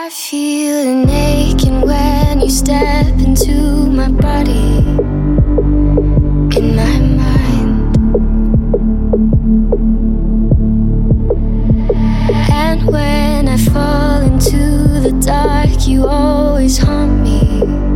I feel an aching when you step into my body, in my mind. And when I fall into the dark, you always haunt me.